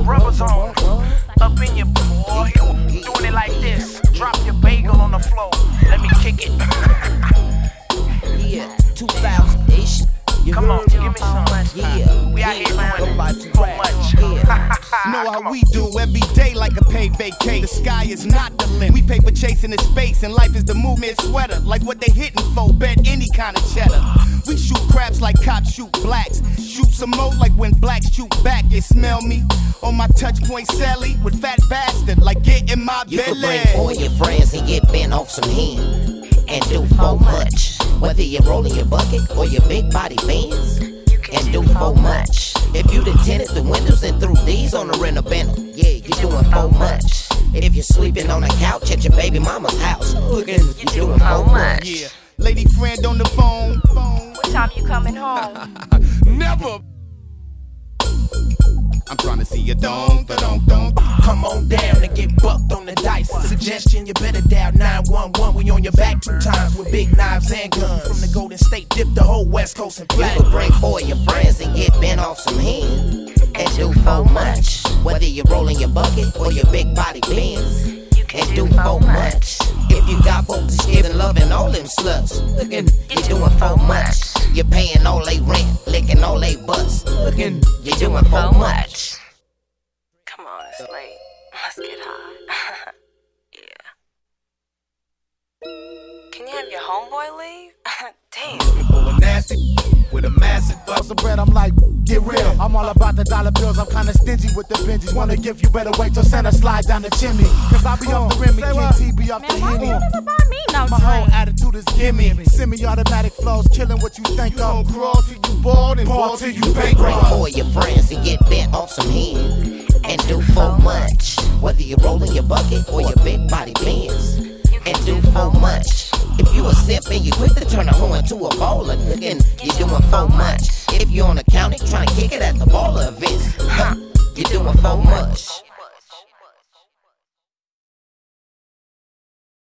rubbers on. Up in your boy, doing it like this. Drop your bagel on the floor. Let me kick it. Yeah, 2000-ish. Come on, give me some. Yeah, we out here doing much. Yeah. Know how we do every day like a paid vacay. The sky is not the limit. We paper chasing the space, and life is the movement sweater. Like what they hitting for, bet any kind of cheddar. We shoot craps like cops shoot blacks. Shoot some more like when blacks shoot back. You smell me? On my touch point celly with fat bastard, like get in my you belly. You can bring all your friends and get bent off some hen and do so much. Whether you're rolling your bucket or your big body Benz, and do so much. If you done tinted the windows and threw these on the rent-a-bental, yeah, you're doing so much. If you're sleeping on a couch at your baby mama's house, looking, you're doing so much. Yeah, lady friend on the phone. What time you coming home? Never. I'm trying to see you don't. Come on down and get bucked on the dice. Suggestion, you better dial 911. We on your back 2 times with big knives and guns. From the Golden State, dip the whole West Coast in You platinum. can bring 4 of your friends and get bent off some hen and do so much. Whether you're rolling your bucket or your big body Benz, and do so much. If you got folks giving love and all them sluts, looking, you're doing so much. You're paying all they rent, licking all they butts, looking, you're doing so much. Come on, it's late. Let's get high. Yeah. Can you have your homeboy leave? Damn. Nasty with a massive bust of bread. I'm like, get real. I'm all about the dollar bills. I'm kinda stingy with the Benjis. Wanna give you better wait till Santa slide down the chimney. Cause I be off the Remy, King T be off the Henny. My whole attitude is gimme. Semi-automatic flows, killing what you think of. You gon' crawl till you bald and ball till you Bring bankrupt. 4 of your friends and get bent off some hen and do so much. Whether you're rolling your bucket or your big body Benz, and do so much. If you a sip and you quick to turn a hoe into a baller, looking, you're doing so much. If you on the county trying to kick it at the baller events, you're doing so much.